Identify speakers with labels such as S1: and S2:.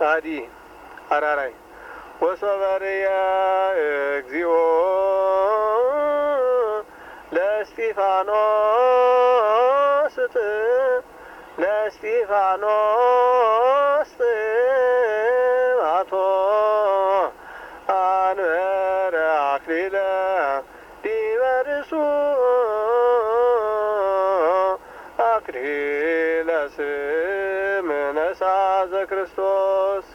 S1: አዲ አራራይ ወሶበርያ እግዚኦ ለእስጢፋኖስ ጥማቶ አንበረ አክሊለ ዲበ ርእሱ አክሊለ ስም ነሣ ዘክርስቶስ